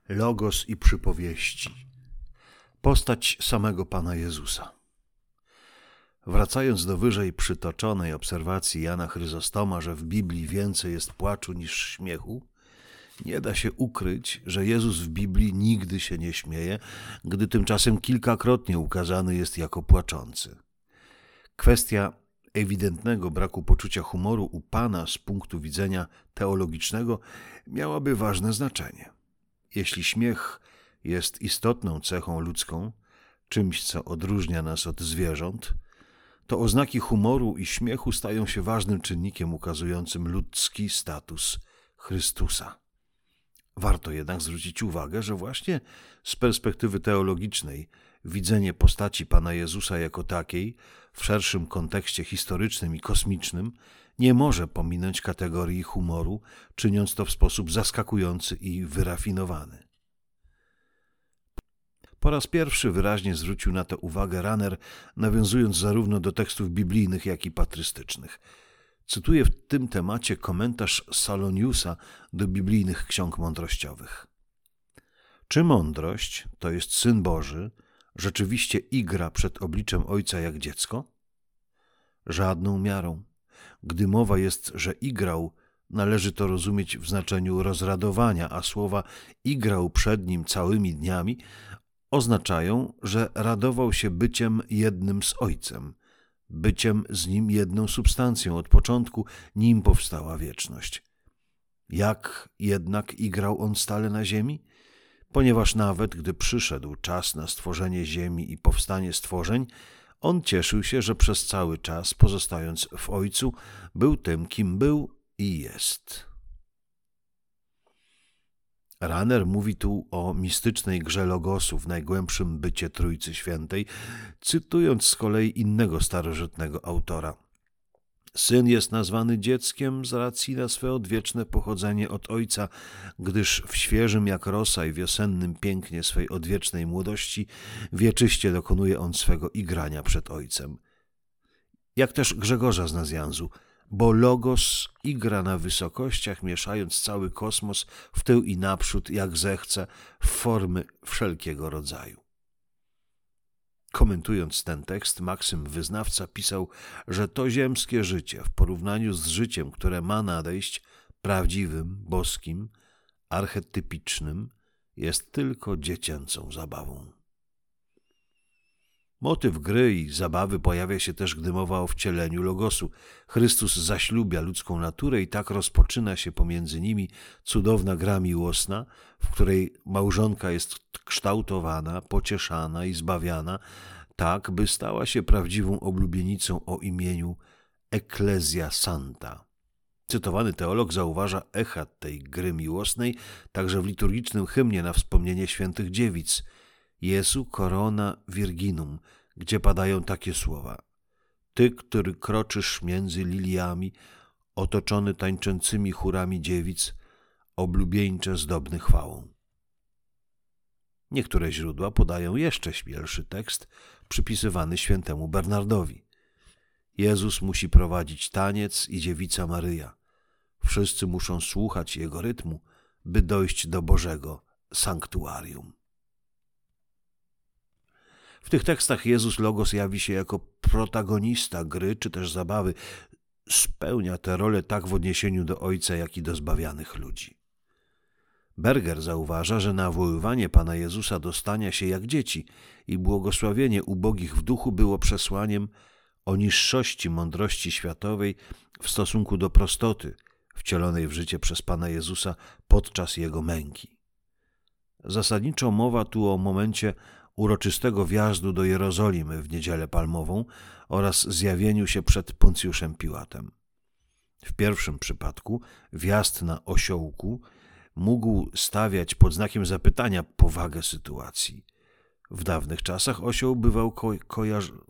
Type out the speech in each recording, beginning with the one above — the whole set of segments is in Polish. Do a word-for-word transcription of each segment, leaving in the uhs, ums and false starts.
Logos i przypowieści. Postać samego Pana Jezusa. Wracając do wyżej przytoczonej obserwacji Jana Chryzostoma, że w Biblii więcej jest płaczu niż śmiechu, nie da się ukryć, że Jezus w Biblii nigdy się nie śmieje, gdy tymczasem kilkakrotnie ukazany jest jako płaczący. Kwestia ewidentnego braku poczucia humoru u Pana z punktu widzenia teologicznego miałaby ważne znaczenie. Jeśli śmiech jest istotną cechą ludzką, czymś, co odróżnia nas od zwierząt, to oznaki humoru i śmiechu stają się ważnym czynnikiem ukazującym ludzki status Chrystusa. Warto jednak zwrócić uwagę, że właśnie z perspektywy teologicznej widzenie postaci Pana Jezusa jako takiej w szerszym kontekście historycznym i kosmicznym nie może pominąć kategorii humoru, czyniąc to w sposób zaskakujący i wyrafinowany. Po raz pierwszy wyraźnie zwrócił na to uwagę Rahner, nawiązując zarówno do tekstów biblijnych, jak i patrystycznych. Cytuję w tym temacie komentarz Saloniusa do biblijnych ksiąg mądrościowych. Czy mądrość, to jest Syn Boży, rzeczywiście igra przed obliczem Ojca jak dziecko? Żadną miarą. Gdy mowa jest, że igrał, należy to rozumieć w znaczeniu rozradowania, a słowa igrał przed nim całymi dniami oznaczają, że radował się byciem jednym z Ojcem, byciem z Nim jedną substancją od początku, nim powstała wieczność. Jak jednak igrał on stale na ziemi? Ponieważ nawet gdy przyszedł czas na stworzenie ziemi i powstanie stworzeń, on cieszył się, że przez cały czas, pozostając w Ojcu, był tym, kim był i jest. Rahner mówi tu o mistycznej grze logosu w najgłębszym bycie Trójcy Świętej, cytując z kolei innego starożytnego autora. Syn jest nazwany dzieckiem z racji na swe odwieczne pochodzenie od Ojca, gdyż w świeżym jak rosa i wiosennym pięknie swej odwiecznej młodości wieczyście dokonuje on swego igrania przed Ojcem. Jak też Grzegorza z Nazjanzu, bo Logos igra na wysokościach, mieszając cały kosmos w tył i naprzód, jak zechce, w formy wszelkiego rodzaju. Komentując ten tekst, Maksym Wyznawca pisał, że to ziemskie życie w porównaniu z życiem, które ma nadejść, prawdziwym, boskim, archetypicznym, jest tylko dziecięcą zabawą. Motyw gry i zabawy pojawia się też, gdy mowa o wcieleniu Logosu. Chrystus zaślubia ludzką naturę i tak rozpoczyna się pomiędzy nimi cudowna gra miłosna, w której małżonka jest kształtowana, pocieszana i zbawiana, tak by stała się prawdziwą oblubienicą o imieniu Ecclesia Santa. Cytowany teolog zauważa echa tej gry miłosnej także w liturgicznym hymnie na wspomnienie świętych dziewic Jesu Corona Virginum, gdzie padają takie słowa: Ty, który kroczysz między liliami, otoczony tańczącymi chórami dziewic, oblubieńcze zdobny chwałą. Niektóre źródła podają jeszcze śmielszy tekst przypisywany świętemu Bernardowi. Jezus musi prowadzić taniec i dziewica Maryja. Wszyscy muszą słuchać jego rytmu, by dojść do Bożego sanktuarium. W tych tekstach Jezus Logos jawi się jako protagonista gry czy też zabawy. Spełnia tę rolę tak w odniesieniu do Ojca, jak i do zbawianych ludzi. Berger zauważa, że nawoływanie Pana Jezusa do stania się jak dzieci i błogosławienie ubogich w duchu było przesłaniem o niższości mądrości światowej w stosunku do prostoty wcielonej w życie przez Pana Jezusa podczas Jego męki. Zasadniczo mowa tu o momencie uroczystego wjazdu do Jerozolimy w Niedzielę Palmową oraz zjawieniu się przed Poncjuszem Piłatem. W pierwszym przypadku wjazd na osiołku mógł stawiać pod znakiem zapytania powagę sytuacji. W dawnych czasach osioł bywał ko- kojarzony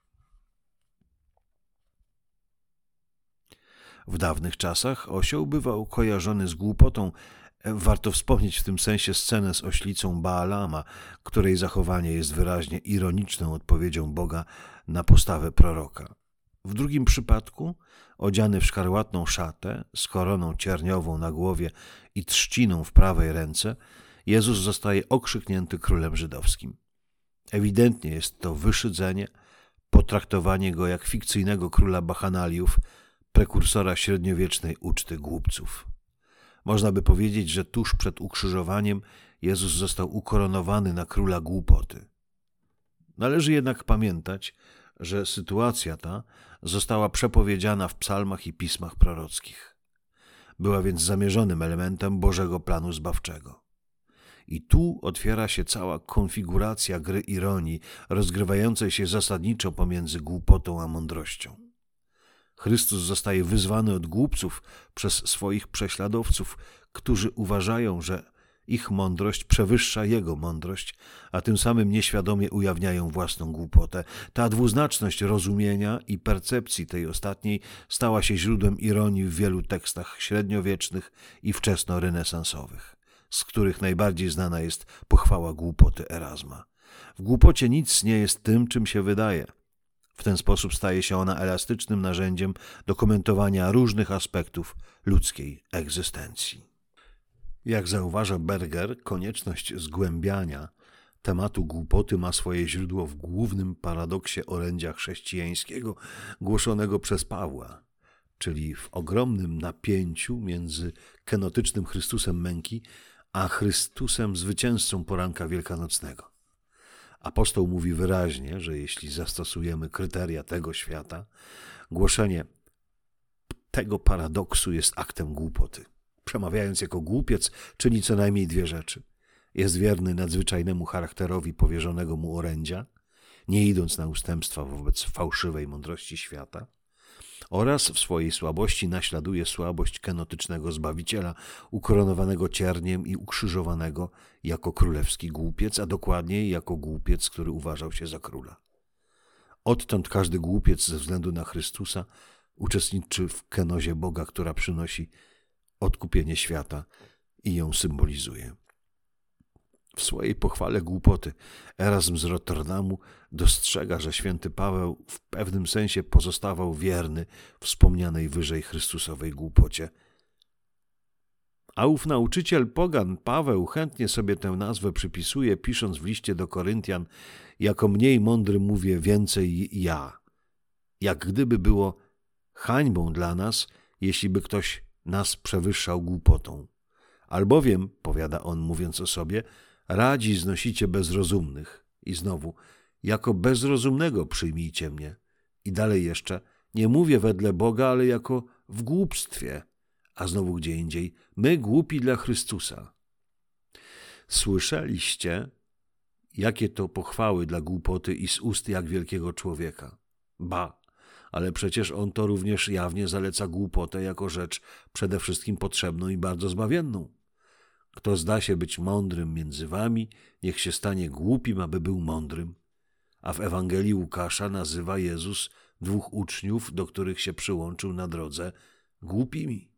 W dawnych czasach osioł bywał kojarzony z głupotą. Warto wspomnieć w tym sensie scenę z oślicą Baalama, której zachowanie jest wyraźnie ironiczną odpowiedzią Boga na postawę proroka. W drugim przypadku, odziany w szkarłatną szatę, z koroną cierniową na głowie i trzciną w prawej ręce, Jezus zostaje okrzyknięty królem żydowskim. Ewidentnie jest to wyszydzenie, potraktowanie go jak fikcyjnego króla bachanaliów, prekursora średniowiecznej uczty głupców. Można by powiedzieć, że tuż przed ukrzyżowaniem Jezus został ukoronowany na króla głupoty. Należy jednak pamiętać, że sytuacja ta została przepowiedziana w psalmach i pismach prorockich. Była więc zamierzonym elementem Bożego planu zbawczego. I tu otwiera się cała konfiguracja gry ironii, rozgrywającej się zasadniczo pomiędzy głupotą a mądrością. Chrystus zostaje wyzwany od głupców przez swoich prześladowców, którzy uważają, że ich mądrość przewyższa Jego mądrość, a tym samym nieświadomie ujawniają własną głupotę. Ta dwuznaczność rozumienia i percepcji tej ostatniej stała się źródłem ironii w wielu tekstach średniowiecznych i wczesnorenesansowych, z których najbardziej znana jest pochwała głupoty Erazma. W głupocie nic nie jest tym, czym się wydaje. W ten sposób staje się ona elastycznym narzędziem do komentowania różnych aspektów ludzkiej egzystencji. Jak zauważa Berger, konieczność zgłębiania tematu głupoty ma swoje źródło w głównym paradoksie orędzia chrześcijańskiego głoszonego przez Pawła, czyli w ogromnym napięciu między kenotycznym Chrystusem męki a Chrystusem zwycięzcą poranka wielkanocnego. Apostoł mówi wyraźnie, że jeśli zastosujemy kryteria tego świata, głoszenie tego paradoksu jest aktem głupoty. Przemawiając jako głupiec, czyni co najmniej dwie rzeczy. Jest wierny nadzwyczajnemu charakterowi powierzonego mu orędzia, nie idąc na ustępstwa wobec fałszywej mądrości świata, oraz w swojej słabości naśladuje słabość kenotycznego Zbawiciela, ukoronowanego cierniem i ukrzyżowanego jako królewski głupiec, a dokładniej jako głupiec, który uważał się za króla. Odtąd każdy głupiec ze względu na Chrystusa uczestniczy w kenozie Boga, która przynosi odkupienie świata i ją symbolizuje. W swojej pochwale głupoty Erazm z Rotterdamu dostrzega, że święty Paweł w pewnym sensie pozostawał wierny wspomnianej wyżej Chrystusowej głupocie. A ów nauczyciel pogan Paweł chętnie sobie tę nazwę przypisuje, pisząc w liście do Koryntian: jako mniej mądry mówię więcej ja. Jak gdyby było hańbą dla nas, jeśli by ktoś nas przewyższał głupotą. Albowiem, powiada on, mówiąc o sobie, radzi znosicie bezrozumnych. I znowu, jako bezrozumnego przyjmijcie mnie. I dalej jeszcze, nie mówię wedle Boga, ale jako w głupstwie. A znowu gdzie indziej, my głupi dla Chrystusa. Słyszeliście, jakie to pochwały dla głupoty i z ust jak wielkiego człowieka. Ba, ale przecież on to również jawnie zaleca głupotę jako rzecz przede wszystkim potrzebną i bardzo zbawienną. Kto zda się być mądrym między wami, niech się stanie głupim, aby był mądrym. A w Ewangelii Łukasza nazywa Jezus dwóch uczniów, do których się przyłączył na drodze, głupimi.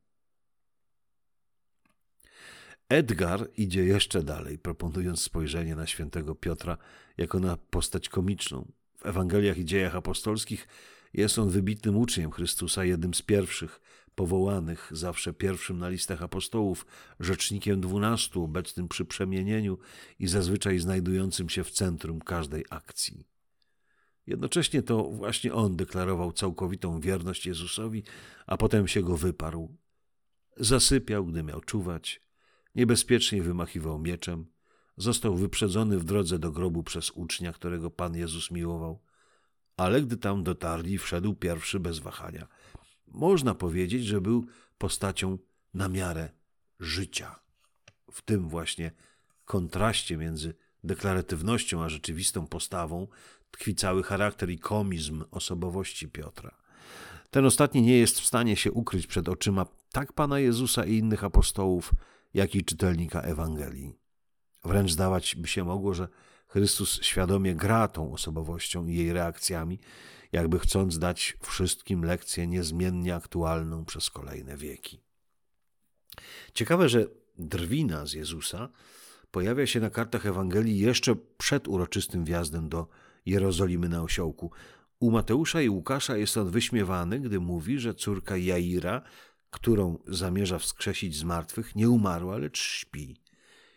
Edgar idzie jeszcze dalej, proponując spojrzenie na świętego Piotra jako na postać komiczną. W Ewangeliach i Dziejach Apostolskich jest on wybitnym uczniem Chrystusa, jednym z pierwszych, powołanych, zawsze pierwszym na listach apostołów, rzecznikiem dwunastu, obecnym przy przemienieniu i zazwyczaj znajdującym się w centrum każdej akcji. Jednocześnie to właśnie on deklarował całkowitą wierność Jezusowi, a potem się go wyparł. Zasypiał, gdy miał czuwać, niebezpiecznie wymachiwał mieczem, został wyprzedzony w drodze do grobu przez ucznia, którego Pan Jezus miłował, ale gdy tam dotarli, wszedł pierwszy bez wahania. Można powiedzieć, że był postacią na miarę życia. W tym właśnie kontraście między deklaratywnością a rzeczywistą postawą tkwi cały charakter i komizm osobowości Piotra. Ten ostatni nie jest w stanie się ukryć przed oczyma tak Pana Jezusa i innych apostołów, jak i czytelnika Ewangelii. Wręcz zdawać by się mogło, że Chrystus świadomie gra tą osobowością i jej reakcjami, jakby chcąc dać wszystkim lekcję niezmiennie aktualną przez kolejne wieki. Ciekawe, że drwina z Jezusa pojawia się na kartach Ewangelii jeszcze przed uroczystym wjazdem do Jerozolimy na osiołku. U Mateusza i Łukasza jest on wyśmiewany, gdy mówi, że córka Jaira, którą zamierza wskrzesić z martwych, nie umarła, lecz śpi.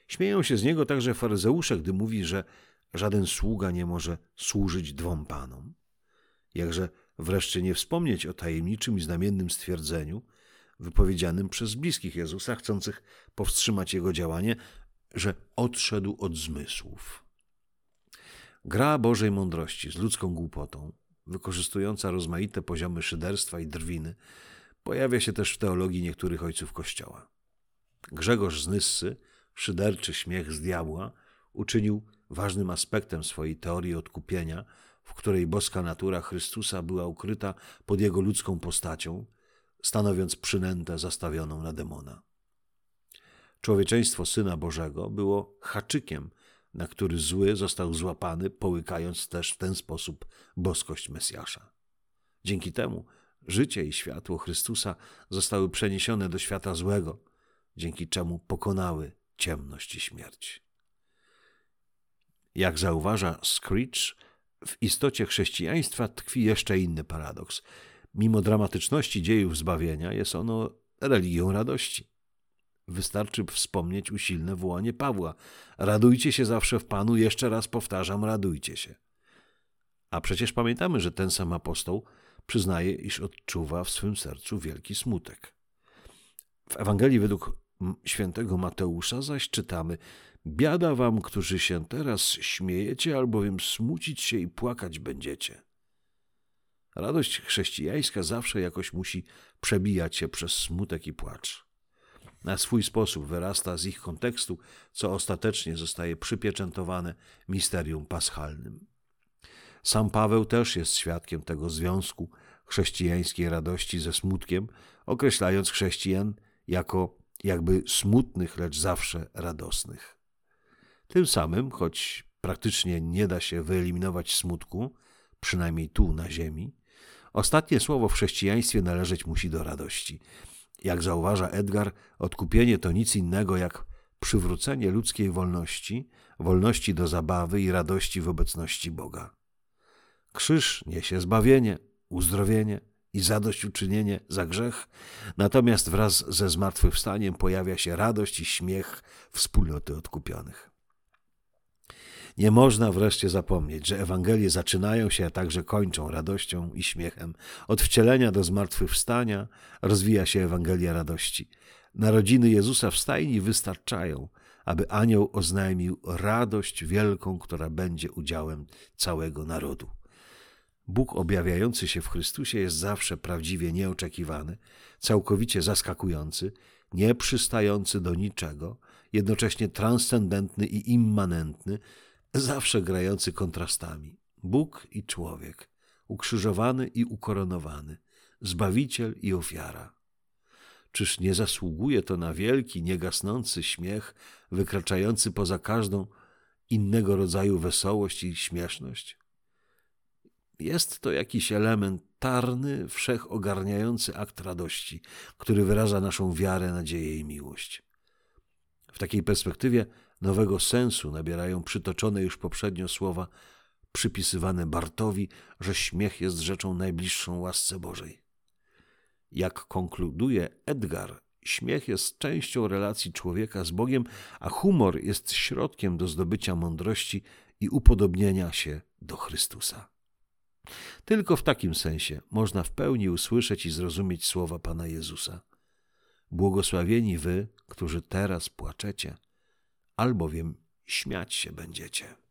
Śmieją się z niego także faryzeusze, gdy mówi, że żaden sługa nie może służyć dwom panom. Jakże wreszcie nie wspomnieć o tajemniczym i znamiennym stwierdzeniu wypowiedzianym przez bliskich Jezusa, chcących powstrzymać jego działanie, że odszedł od zmysłów. Gra Bożej mądrości z ludzką głupotą, wykorzystująca rozmaite poziomy szyderstwa i drwiny, pojawia się też w teologii niektórych ojców Kościoła. Grzegorz z Nyssy, szyderczy śmiech z diabła, uczynił ważnym aspektem swojej teorii odkupienia, w której boska natura Chrystusa była ukryta pod jego ludzką postacią, stanowiąc przynętę zastawioną na demona. Człowieczeństwo Syna Bożego było haczykiem, na który zły został złapany, połykając też w ten sposób boskość Mesjasza. Dzięki temu życie i światło Chrystusa zostały przeniesione do świata złego, dzięki czemu pokonały ciemność i śmierć. Jak zauważa Screech, w istocie chrześcijaństwa tkwi jeszcze inny paradoks. Mimo dramatyczności dziejów zbawienia jest ono religią radości. Wystarczy wspomnieć usilne wołanie Pawła: radujcie się zawsze w Panu, jeszcze raz powtarzam, radujcie się. A przecież pamiętamy, że ten sam apostoł przyznaje, iż odczuwa w swym sercu wielki smutek. W Ewangelii według świętego Mateusza zaś czytamy: biada wam, którzy się teraz śmiejecie, albowiem smucić się i płakać będziecie. Radość chrześcijańska zawsze jakoś musi przebijać się przez smutek i płacz. Na swój sposób wyrasta z ich kontekstu, co ostatecznie zostaje przypieczętowane misterium paschalnym. Sam Paweł też jest świadkiem tego związku chrześcijańskiej radości ze smutkiem, określając chrześcijan jako jakby smutnych, lecz zawsze radosnych. Tym samym, choć praktycznie nie da się wyeliminować smutku, przynajmniej tu na ziemi, ostatnie słowo w chrześcijaństwie należeć musi do radości. Jak zauważa Edgar, odkupienie to nic innego jak przywrócenie ludzkiej wolności, wolności do zabawy i radości w obecności Boga. Krzyż niesie zbawienie, uzdrowienie i zadośćuczynienie za grzech, natomiast wraz ze zmartwychwstaniem pojawia się radość i śmiech wspólnoty odkupionych. Nie można wreszcie zapomnieć, że Ewangelie zaczynają się, a także kończą radością i śmiechem. Od wcielenia do zmartwychwstania rozwija się Ewangelia radości. Narodziny Jezusa w stajni wystarczają, aby anioł oznajmił radość wielką, która będzie udziałem całego narodu. Bóg objawiający się w Chrystusie jest zawsze prawdziwie nieoczekiwany, całkowicie zaskakujący, nieprzystający do niczego, jednocześnie transcendentny i immanentny, zawsze grający kontrastami. Bóg i człowiek, ukrzyżowany i ukoronowany, Zbawiciel i ofiara. Czyż nie zasługuje to na wielki, niegasnący śmiech, wykraczający poza każdą innego rodzaju wesołość i śmieszność? Jest to jakiś elementarny, wszechogarniający akt radości, który wyraża naszą wiarę, nadzieję i miłość. W takiej perspektywie nowego sensu nabierają przytoczone już poprzednio słowa przypisywane Barthowi, że śmiech jest rzeczą najbliższą łasce Bożej. Jak konkluduje Edgar, śmiech jest częścią relacji człowieka z Bogiem, a humor jest środkiem do zdobycia mądrości i upodobnienia się do Chrystusa. Tylko w takim sensie można w pełni usłyszeć i zrozumieć słowa Pana Jezusa. Błogosławieni wy, którzy teraz płaczecie, albowiem śmiać się będziecie.